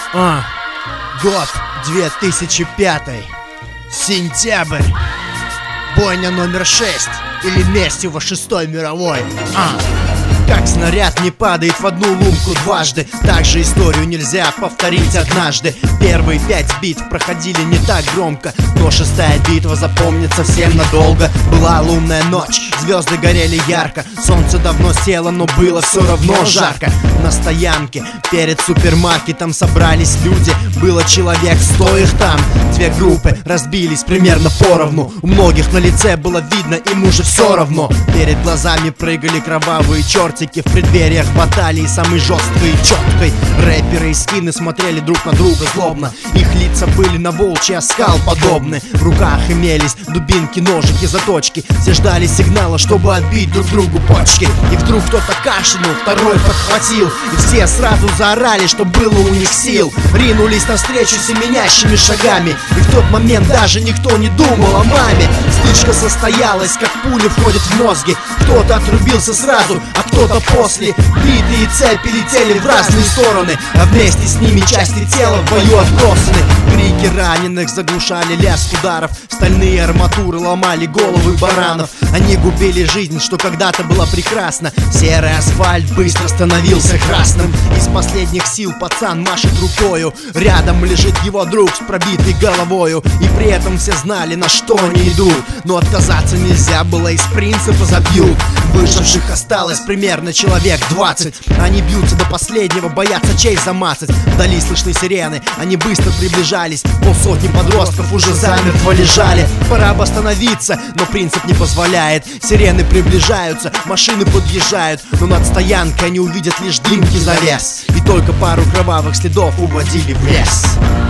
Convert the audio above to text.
Год 2005. Сентябрь. Бойня номер 6. Или Местево 6-й мировой. Как снаряд не падает в одну лунку дважды, так же историю нельзя повторить однажды. Первые 5 битв проходили не так громко, но 6-я битва запомнится всем надолго. Была лунная ночь, звезды горели ярко, солнце давно село, но было все равно жарко. На стоянке перед супермаркетом собрались люди, было человек 100 их там. Две группы разбились примерно поровну, у многих на лице было видно, им уже все равно. Перед глазами прыгали кровавые чертики, в преддвериях баталии самой жесткой и четкой. Рэперы и скины смотрели друг на друга злобно, их лица были на волчий оскал подобны. В руках имелись дубинки, ножики, заточки, все ждали сигнала, чтобы отбить друг другу почки. И вдруг кто-то кашлянул, второй подхватил, и все сразу заорали, что было у них сил. Ринулись навстречу семенящими шагами, и в тот момент даже никто не думал о маме. Стычка состоялась, как пули входят в мозги. Кто-то отрубился сразу, а кто-то после. Битые цепи летели в разные стороны, а вместе с ними части тела в бою отбросаны. Крики раненых заглушали лязг ударов, стальные арматуры ломали головы баранов. Они губили жизнь, что когда-то была прекрасна. Серый асфальт быстро становился красным. Из последних сил пацан машет рукою, рядом лежит его друг с пробитой головою. И при этом все знали, на что они идут, но отказаться нельзя было, из принципа забьют. Выживших осталось примерно человек 20. Они бьются до последнего, боятся честь замацать. Вдали слышны сирены, они быстро приближались. Полсотни подростков уже замертво лежали. Пора бы остановиться, но принцип не позволяет. Сирены приближаются, машины подъезжают, но над стоянкой они увидят лишь дымки завес. И только пару кровавых следов уводили в лес.